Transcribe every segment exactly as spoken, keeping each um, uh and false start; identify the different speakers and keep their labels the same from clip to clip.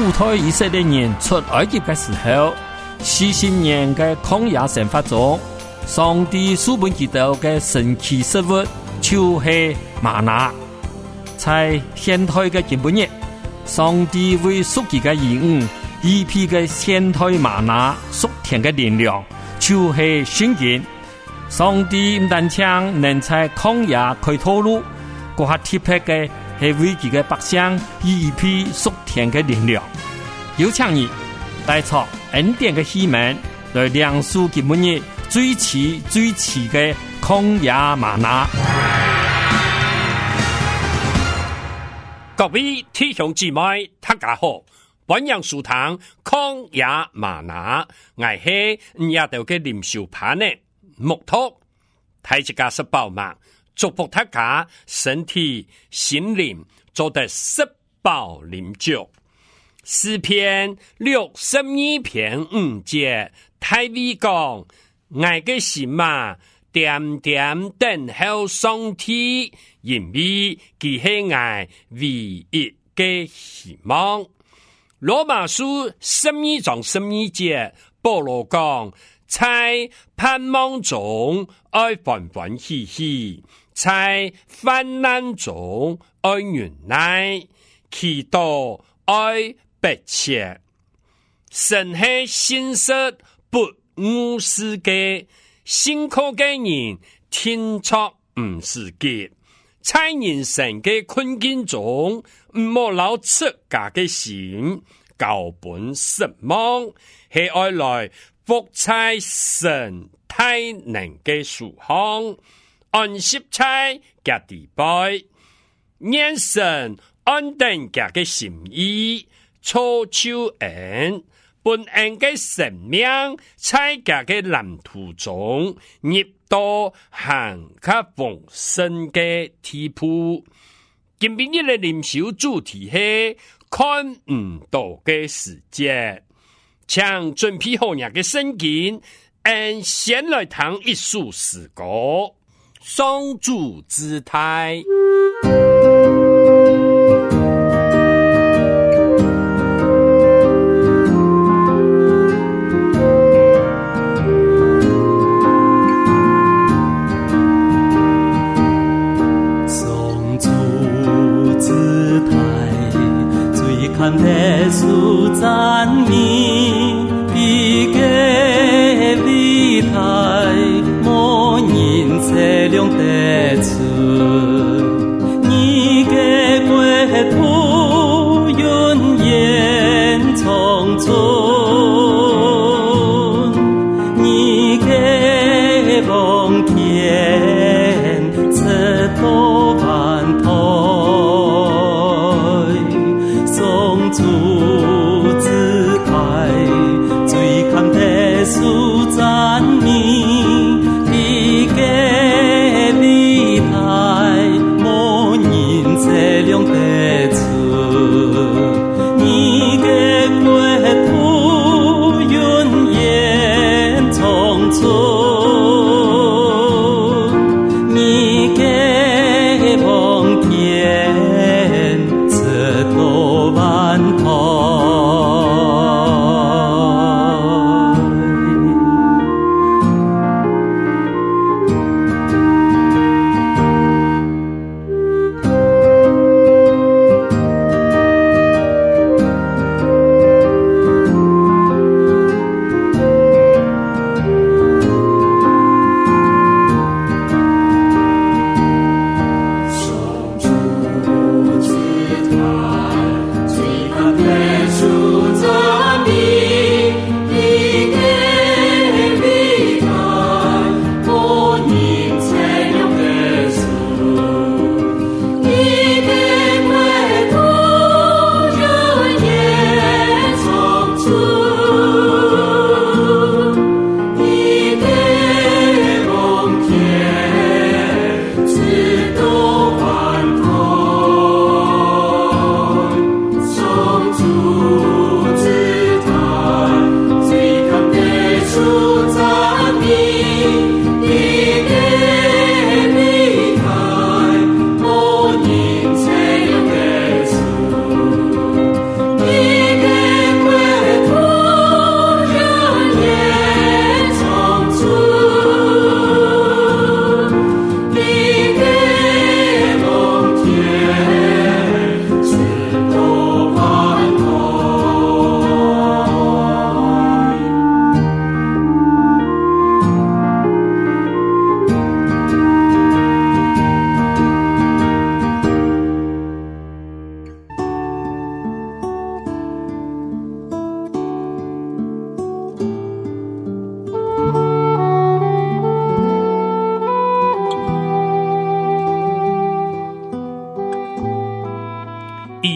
Speaker 1: 主推以色列人出埃及的时候，四十年的曠野生活中，上帝赐本基督的神奇食物就是玛拿。在现代的今日，上帝为属己的兒女一批的現代瑪拿屬天的力量，就是聖經。上帝唔單止能在曠野開道路，嗰下特別嘅係為佢嘅百姓一批屬天的力量。有請你帶出恩典的希望，來亮出今日最遲最遲的曠野瑪拿。
Speaker 2: 各位弟兄姊妹，大家好！本陽書堂曠野瑪拿，我係亞道嘅林秀盤呢木托，睇一家食飽嘛，祝福大家身體心靈做得食飽靈足。詩篇六十二篇五節，大衛講：我嘅心嘛，點點等候上帝，因為佢係我唯一嘅希望。羅馬書十二章十二節，保羅講：在盼望中愛歡歡喜喜，在患難中愛忍耐，祈禱愛迫切。神係信實不誤事嘅，辛苦嘅人天錯唔是嘅。在人生嘅困境中，唔好留出家嘅心，交本失望，係愛來服在神大能嘅樹項，安息在家地拜，願神安定家嘅心意，操求恩，本恩嘅生命，在家嘅藍圖中，入到行較豐盛嘅地步。今日嘅靈修主題係看唔到嘅世界，請準備好你嘅聖經，按先來聽一首詩歌，上主之態。
Speaker 3: 看耶穌讚美你嘅偉大，無人測量得出，你嘅國土永遠長存，你嘅奉獻徹頭萬頭。主之愛，最看耶穌讚美你嘅偉大，無人測量得出。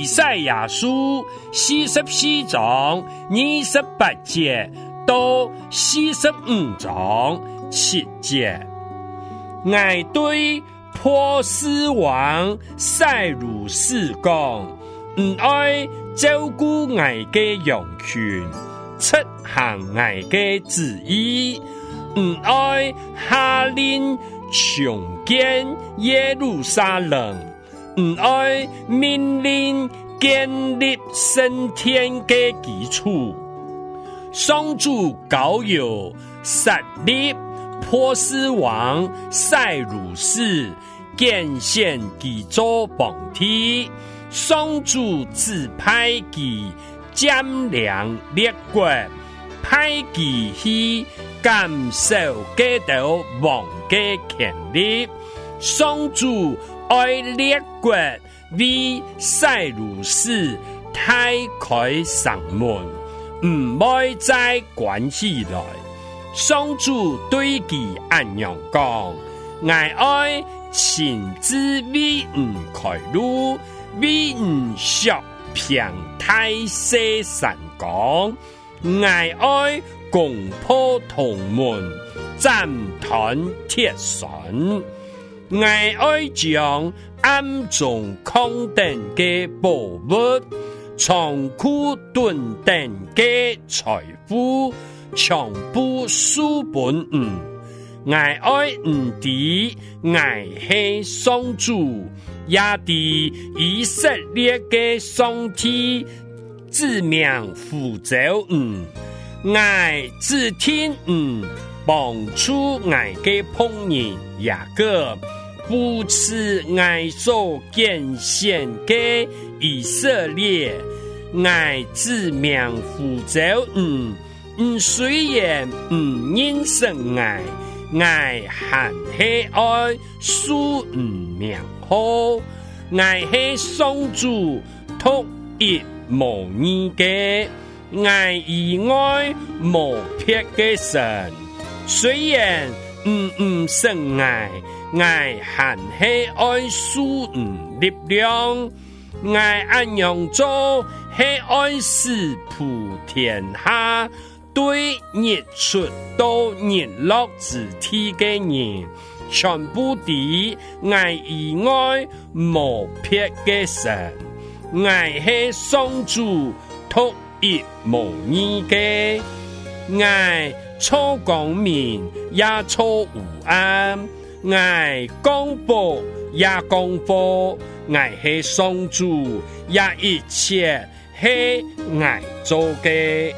Speaker 2: 以赛亚书四十四章二十八节到四十五章七节，我对波斯王塞鲁士讲，唔爱照顾我嘅羊群，出行我嘅旨意，唔愛下令重建耶路撒冷，唔愛命令建立升天嘅基礎。上主膏油設立波斯王塞魯士，建獻其做皇帝。上主指派其佔領列國，派其去感受基督王嘅權力。上主愛列國為塞魯士太開上門，唔愛再關起來。上主對其安樣講，我愛親自為唔開路，為唔削平太西山崗，我愛攻破銅門，斬斷鐵栓，我愛將暗中空等嘅寶物，倉庫囤等嘅財富，全部輸本嗯，我愛唔知我係上主，也地以色列嘅上帝指名呼召嗯，我只聽嗯幫助我嘅朋友雅各，扶持我所建獻嘅以色列，我指名呼召嗯，嗯雖然唔認識我，我還係愛數唔名號，我係上主獨一無二嘅，我以愛無撇嘅神。雖然唔唔勝愛，我還係愛數唔力量，我安樣做係愛使普天下對日出到日落之體嘅人，全部地我以愛無撇嘅神，我係上主獨一無二嘅，我錯光明也錯有暗，我廣播也廣播，我係上主，也一切係我做嘅。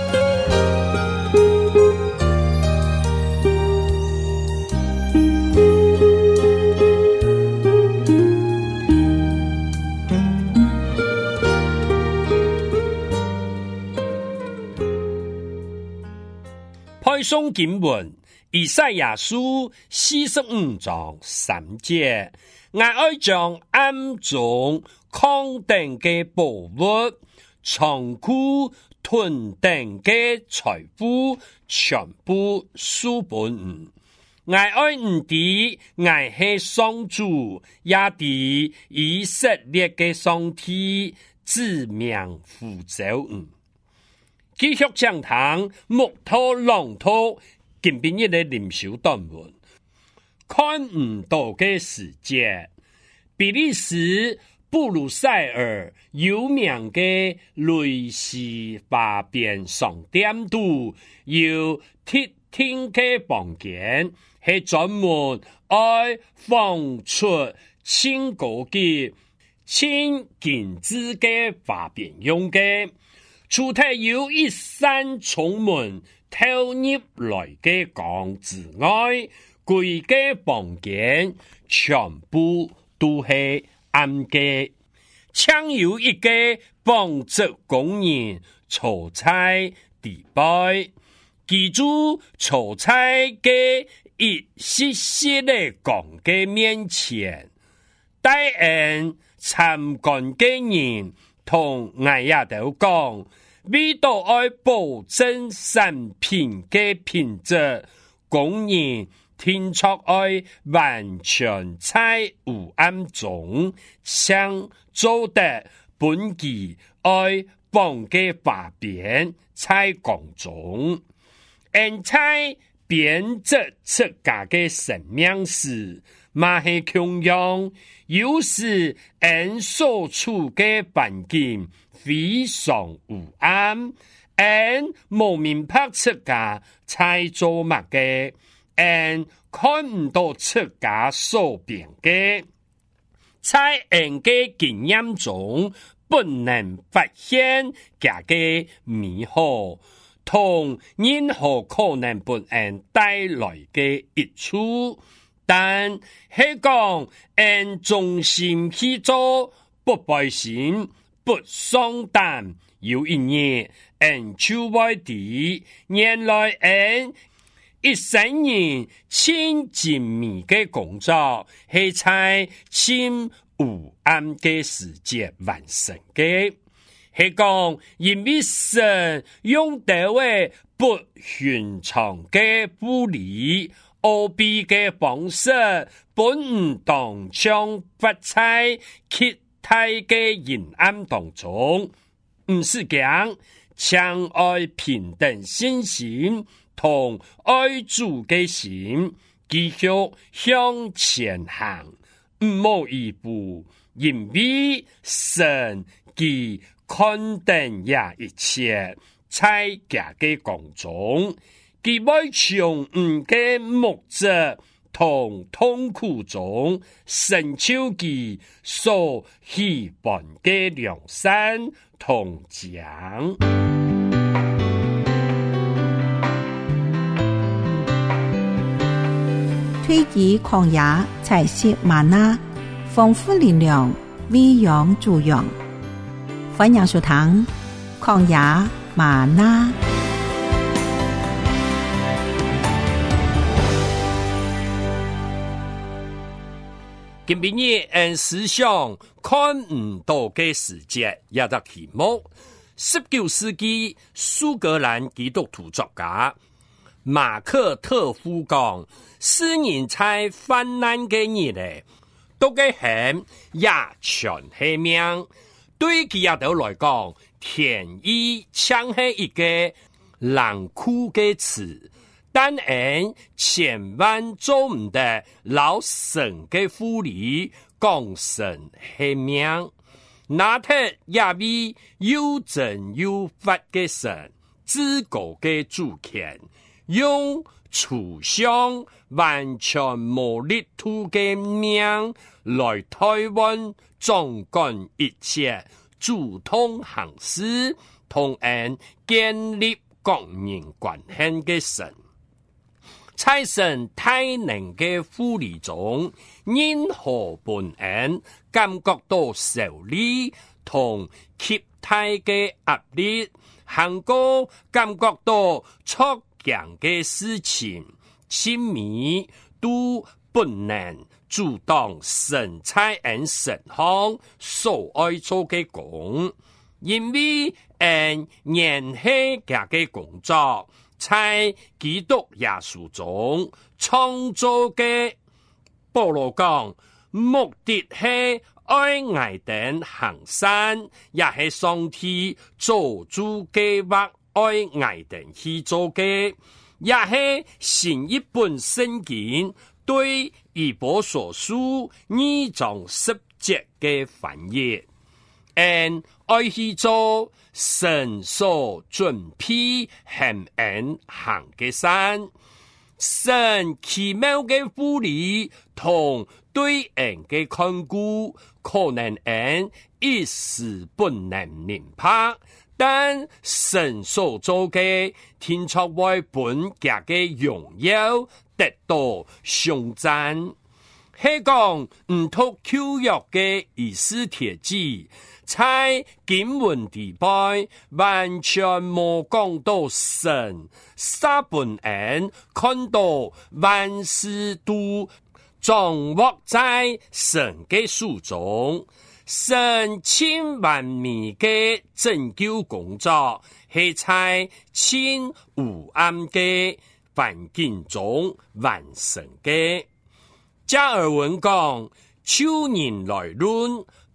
Speaker 2: 派送經文以賽亞書四十五章三節，我愛將暗中空等嘅寶物，倉庫囤等嘅財富，全部輸本。我愛唔知我係上主，也地以色列嘅上帝指名呼召。繼續講堂木頭浪濤今邊日嘅臨修短文，看唔到嘅世界。比利時布魯塞爾有名嘅雷士花邊商店度有鐵廳嘅房間，係專門愛放出千個嘅千金子嘅花邊用嘅。除太有一扇從門透入來嘅光之外，規個房間全部都係暗嘅。chẳng有一個幫助工人炒菜地擺，記住炒菜嘅一細細嘅光嘅面前，帶人參觀嘅人同我也都講，為到愛保證產品嘅品質，工人聽出愛完全在有暗中，想做得本期爱放嘅把边在讲中，按在编织出家嘅生命史，嘛系穷样，有时按所处嘅环境非常有暗，按无明白出家在做乜嘅，按看唔到出家所变嘅，在按嘅经验中不能发现家嘅美好。同任何可能本人帶來嘅益處，但係講按中心去做，不背心，不喪膽，有一年按就會地，原來按一生人千精密嘅工作，係在千有暗嘅時節完成嘅。係講，因為神用到嘅不尋常嘅護理、奧秘嘅方式，本唔當將發在極大嘅陰暗當中，唔是講將愛平等信心同愛主嘅心繼續向前行，唔好一步，因為神佢看定也一切，在家嘅工中，佢會從唔嘅目的同痛苦中，成就佢所希望嘅良善同獎。
Speaker 4: 推己曠野，採食嗎哪，豐富力量，餵養助養。歡迎收聽曠野嗎哪。
Speaker 2: 今晡日按思想看唔到嘅世界，也得題目。十九世紀蘇格蘭基督徒作家馬克特夫講，詩人在患難嘅日咧，都嘅很也全係命。對佢阿頭來講，天意像係一個冷酷嘅詞，但係千萬做唔得老神嘅護理，講神係命。那特也為有真有法嘅神，至高嘅主權，用處上完全無力土嘅命來台灣總管一切，主動行事，同人建立國民關係嘅神。在神大能嘅護理中，任何本人感覺到受力同極大嘅壓力，行過感覺到錯強嘅事情，親密都不能主動神在人身上所愛做嘅工，因為人年輕家嘅工作，在基督耶穌中創造嘅。保羅講，目的係愛愛等行善，也係上帝做主計劃愛愛等去做嘅，也係新一本聖經對以弗所書二章十節嘅翻譯。按愛去做神所準備行人行嘅善，神奇妙嘅護理同對人嘅看顧，可能人一時不能明白，但神所做嘅天作為本家嘅榮耀得到頌讚。係講唔通舊約嘅以斯帖記，在經文地帶完全冇講到神，撒本人看到萬事都掌握在神嘅手中，神千萬米嘅拯救工作係在千無暗嘅環境中完成嘅。加爾文講，秋年來論，不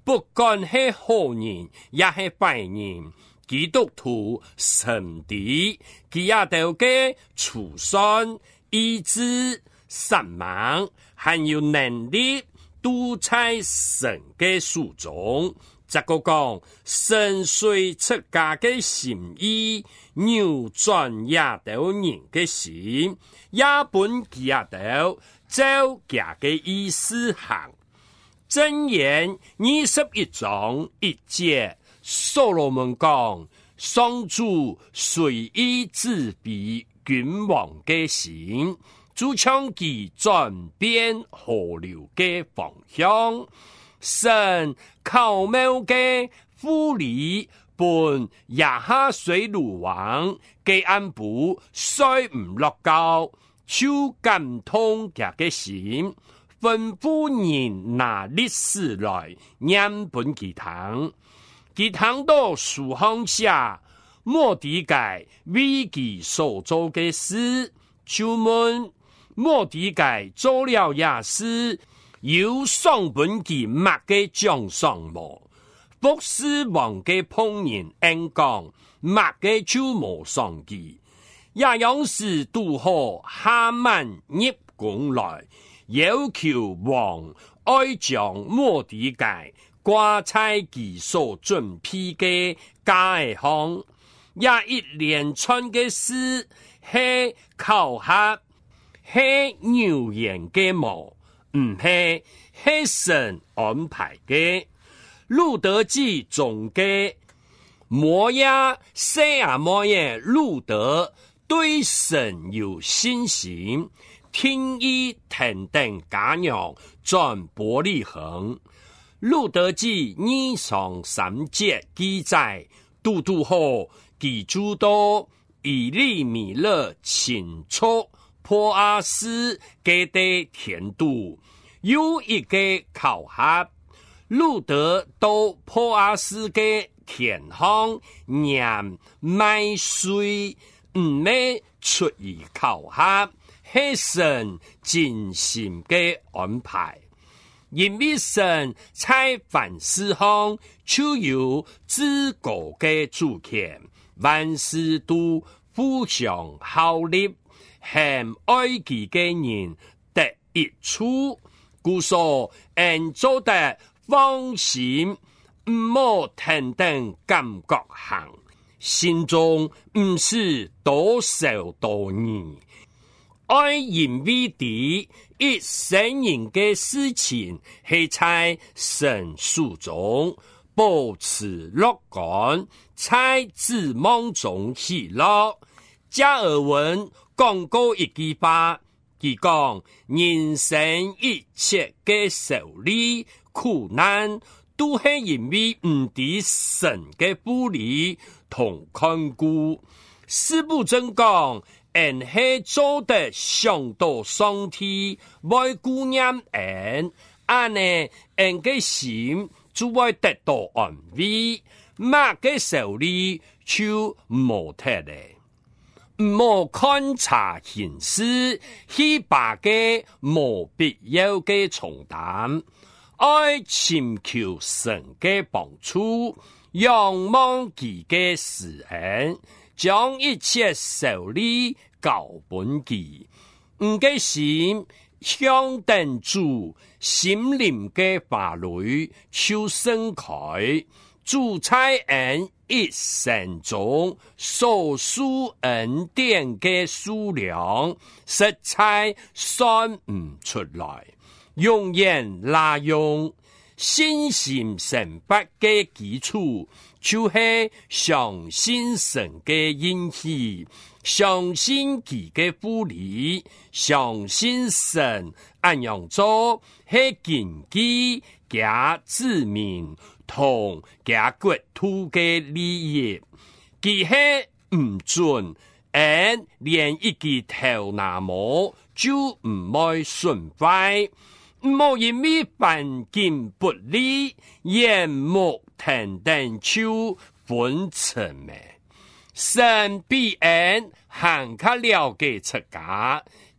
Speaker 2: 不管是好人也是坏人，基督徒神地，佢也都嘅慈善、意志、善忘，還有能力，都在神嘅手中。這個講神隨出家嘅心意，扭轉也到人嘅心，也本佢也到照家嘅意思行。箴言二十一章一節，所羅門講：上主隨意指俾君王嘅心，就將其轉變河流嘅方向。神巧妙嘅護理本亞哈水魯王嘅安布雖唔落高，就感通佢嘅心，吩咐人拿歷史來念本其堂。其堂到書行下，末底改為其所做嘅事，就問末底改做了也是有上本其乜嘅獎賞無？博士王嘅碰人恩講，乜嘅就無上記。也樣是拄好哈曼入宮來，要求王愛將末底改掛在其所準備嘅家項，也一連串嘅事係考核，係牛言嘅無。唔係，係神安排嘅。路德記中嘅摩亞西亞摩耶路德對神有信心，聽意停定家養轉伯利恆。路德記二上三節記載，嘟嘟後記住到以利米勒親觸波阿斯嘅的田度，有一個考核，路德到波阿斯嘅田行念麥穗，唔咩出於考核，係神精心嘅安排。因為神在凡事上就有至高嘅主權，萬事都互相效力，很愛己嘅人得益處，故所人做得放心，唔好停停感覺行，心中唔是多受多疑，愛因為啲一生人嘅事情係在神手中，保持樂觀，在指望中喜樂。加爾文講過一句話，佢講人生一切嘅受理苦難，都係因為唔知神嘅護理同看顧。司布真講，人係做得上到上天，愛顧念人，安呢人嘅心就會得到安慰，乜嘅受理就冇得咧。唔好觀察形勢，去把嘅冇必要嘅重擔，愛尋求神嘅幫助，仰望佢嘅施恩，將一切受理交本佢。唔嘅心向等住心靈嘅法律，求生開，主在恩一生中所屬恩典嘅數量，實在算唔出來。用言拿用，信心成不嘅基礎，就係相信神嘅應許，相信佢嘅護理，相信神按樣做係根基加子民同加國土嘅利益，佢係唔准，而連一句頭那麼就唔會損壞，唔好因為環境不利，眼目停停就分層咩。神必然行較了解出家，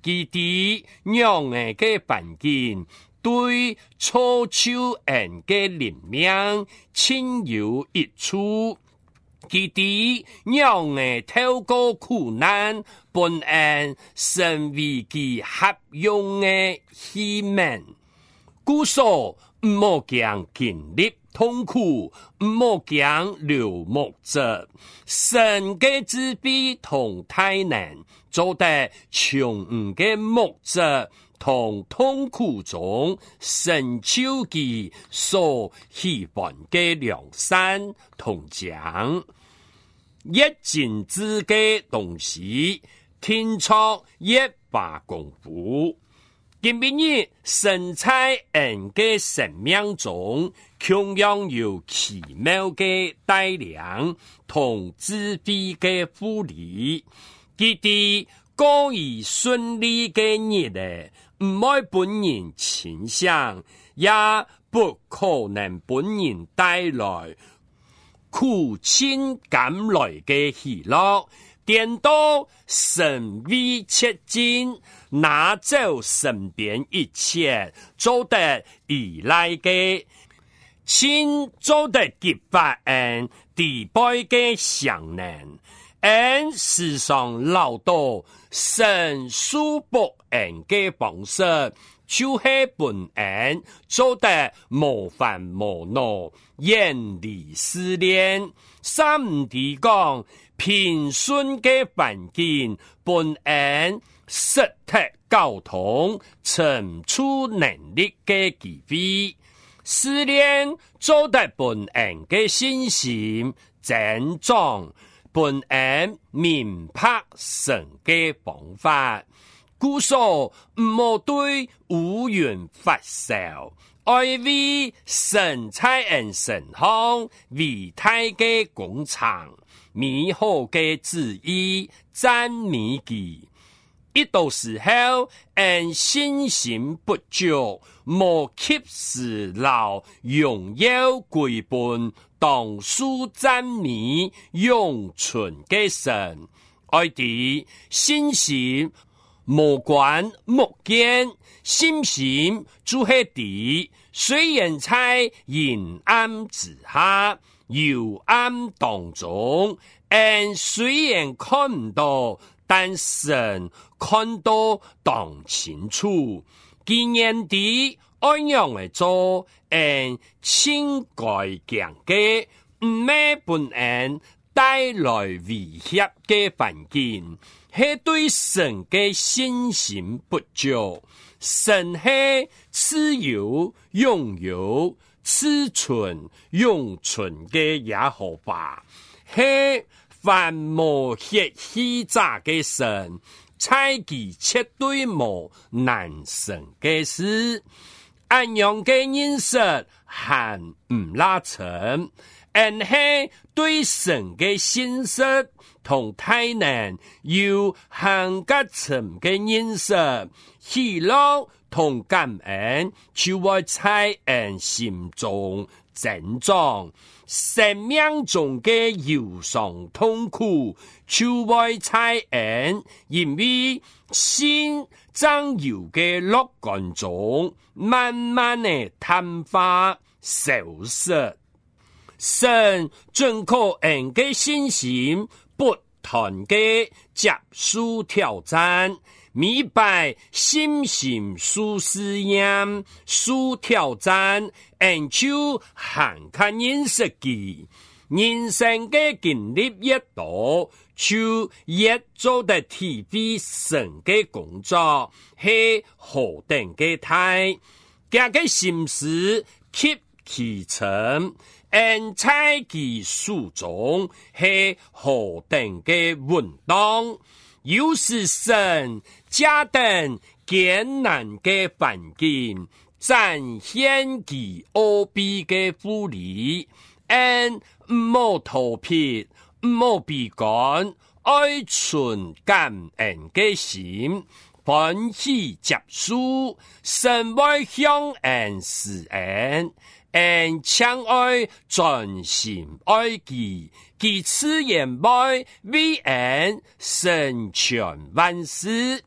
Speaker 2: 基地让人嘅环境对初秋人嘅人命亲有益处。基地让人透过苦难本安成为其合用嘅器皿。故所唔好讲经历痛苦，唔好讲流目者，神嘅智慧同大能，做得穷唔嘅目者同痛苦中成就其所希望嘅良善同獎。一盡之嘅東西，天錯一把功夫。今日神在人嘅生命中，同樣有奇妙嘅帶領同智慧嘅護理。佢哋過於順利嘅日咧，唔愛本人傾向，也不可能本人帶來苦親甘來嘅喜樂。顛倒神威切近，拿走身邊一切做得依賴嘅，親做得極發恩地輩嘅相能，按時常勞到神數博恩嘅方式，就係本恩做得無煩無惱，遠離思念，三唔地講。平順嘅環境，本安實體交通，層出能力嘅機會，試煉做得本安嘅信心增長，本安明白神嘅方法，故所唔好對烏雲發燒，愛為神采恩神行為大嘅工廠。美好嘅旨意讚美佢，一到時候因信心不足，無及時勞榮耀歸本，當數讚美永存嘅神，愛啲信心無關目見，信心就係啲雖然在陰暗之下。幽暗當中，人雖然看唔到，但神看到當清楚。今年底安樣嚟做，人應該講嘅，唔係本人帶來威脅嘅環境，係對神嘅信心不足。神係自由擁有。此存永存嘅耶和華，係凡無血氣雜嘅神，猜忌絕對無難成嘅事。安樣嘅認識還唔拉長，而係對神嘅信息同大能有很加層嘅認識，喜樂。同感恩就會在人心中增長，生命中嘅憂傷痛苦就會在人因為心長有嘅樂觀中慢慢的淡化消失。神準確人嘅信心不斷嘅接受挑戰。明白信心數試驗數挑戰，人就涵蓋認識佢。人生嘅經歷越多，就越做得體會神嘅工作係何等嘅大，家嘅心思吸其成，人在其書中係何等嘅穩當。又是神加等艱難嘅環境，展現其奧秘嘅護理，因唔好逃避，唔好被趕，愛存感恩嘅心，歡喜接受，神會向人施恩，因將愛專心愛佢。其次言外為人成全萬事，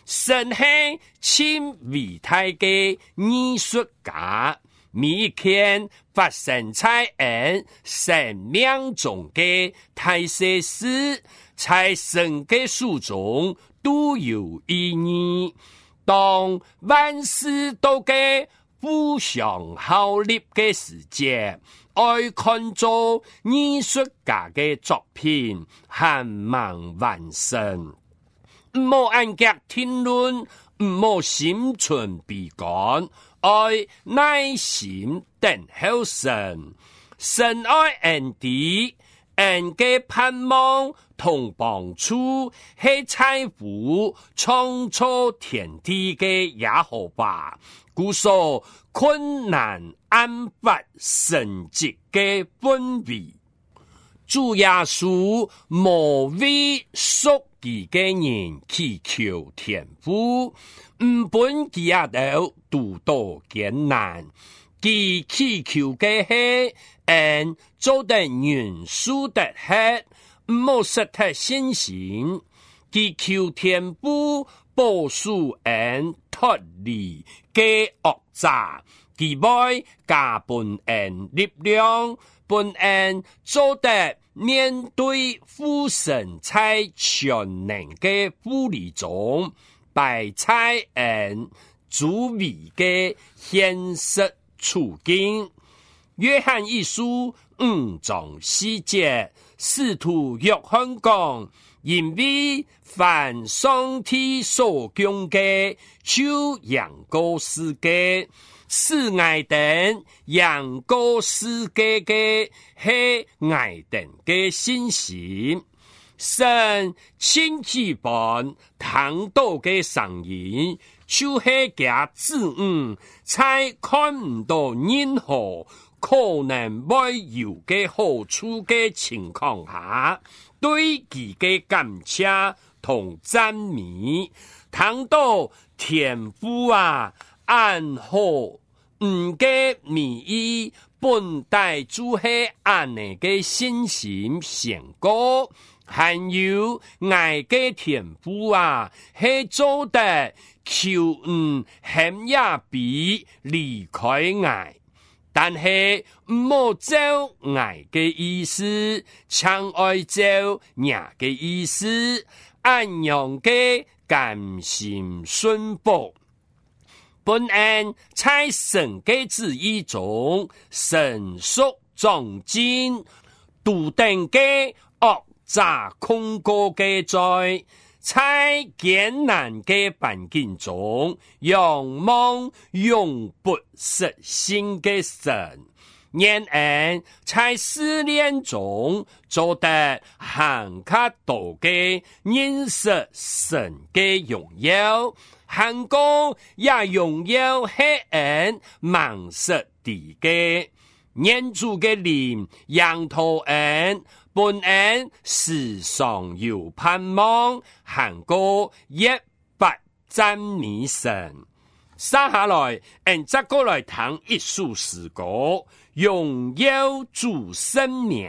Speaker 2: 神是亲伟大的艺术家，每一天发生在人生命中的大小事，在神的手中都有意義。當萬事都嘅互相效力嘅時節，愛看做藝術家嘅作品，還蠻完成。唔好按腳聽論，唔好心存悲觀，愛耐心等候神。神愛人哋，人嘅盼望同幫助係財富創造天地嘅也好吧，故所困難安發神蹟嘅本位。主耶穌無為屬佢嘅人祈求天父，唔本佢也都獨到艱難，佢祈求嘅係人做得元素的係唔好失去信心，佢求天父保守人脫離嘅惡詐，佢會加本人力量，本人做得面對父神在全能嘅護理中，擺在人主位嘅現實處境。約翰一書五章四節，使徒約翰講，因為凡上帝所供嘅，就讓個世界，是愛等讓個世界嘅係愛等嘅信心。神親自般聽到嘅聲音，就係佢子女在看唔到任何可能會有嘅好處嘅情況下，對佢嘅感謝同讚美，聽到天父啊，安好唔嘅美意，本帶住係安尼嘅信心成果，還有愛嘅天父啊，係做得求唔很也比離開愛。但係唔好照愛嘅意思，搶愛照人嘅意思，按樣嘅甘心順服。本案在神嘅旨意中，神屬忠貞，獨等嘅惡詐控過嘅在。在艱難嘅環境中，仰望永不失信嘅神，然而在試煉中做得更加多嘅認識神嘅榮耀，行過也榮耀係人盲失地嘅，念主嘅靈讓頭人。本人時常有盼望，行過一百讚美神。接下來，人則過來聽一首詩歌，榮耀主生命。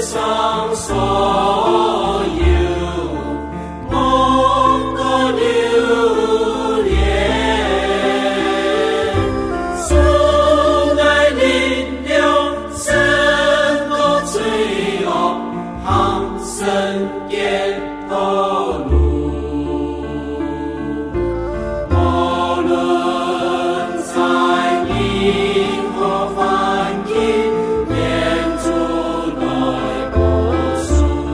Speaker 3: 上所有梦的留恋，送爱力量，胜过罪恶，航生沿途路。无论在银河环境，愿主来保守。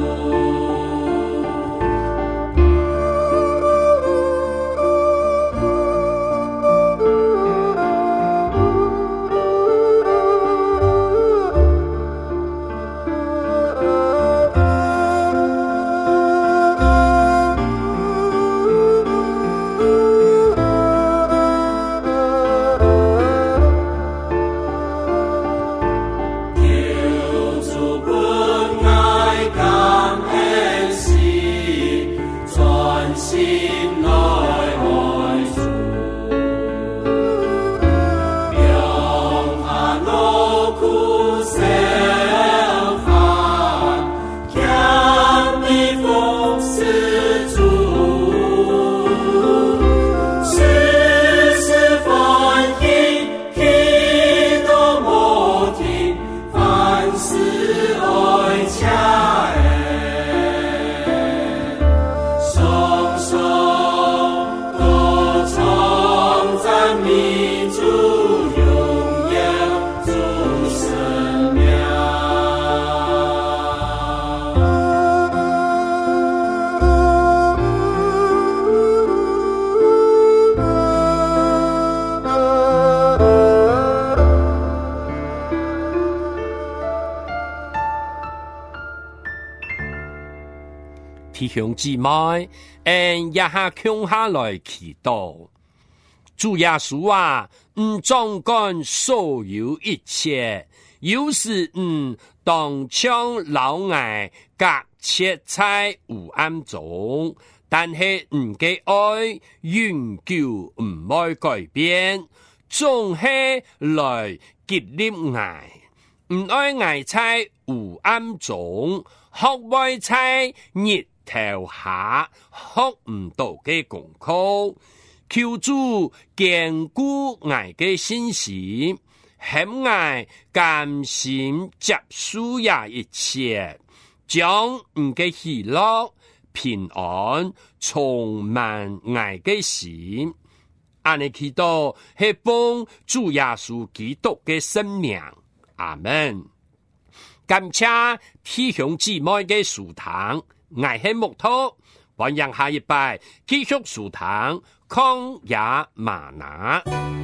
Speaker 2: 弟兄姊妹，按一下空下來祈禱，主耶穌啊，唔總幹所有一切，有時唔當將老愛隔切在黑暗中，但係唔嘅愛永久唔會改變，總係來激勵愛，唔愛愛在黑暗中，學會在熱頭下學唔到嘅功課，求主堅固愛嘅信心，肯愛甘心接受也一切，將唔嘅喜樂平安充滿愛嘅心。安尼祈禱係奉主耶穌基督嘅聖名，阿門。感謝弟兄姊妹嘅收聽。愛係木頭，歡迎下一拜繼續收聽曠野嗎哪。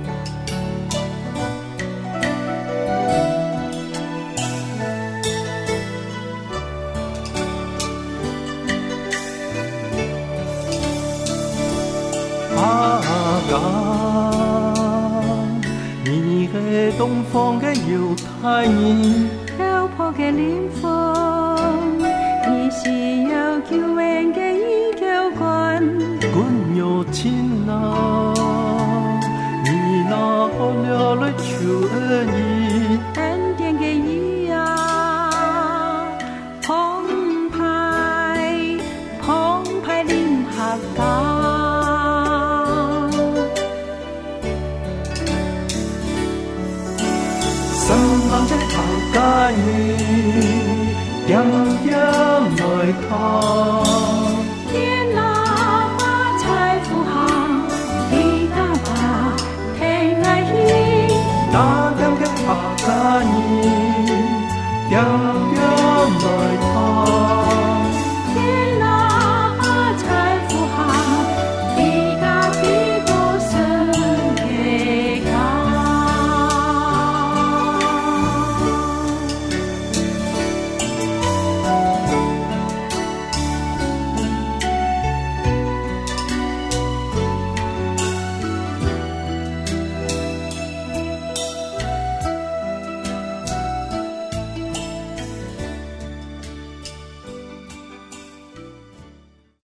Speaker 3: 阿爸，你係東方嘅猶太人，
Speaker 4: 漂泊嘅靈魂，你是有救恩嘅依靠關，
Speaker 3: 君有情啊，你那可了來求恩義，
Speaker 4: 恩典嘅義啊，澎湃澎湃臨下港，
Speaker 3: 心冷的頭家兒，點點來看。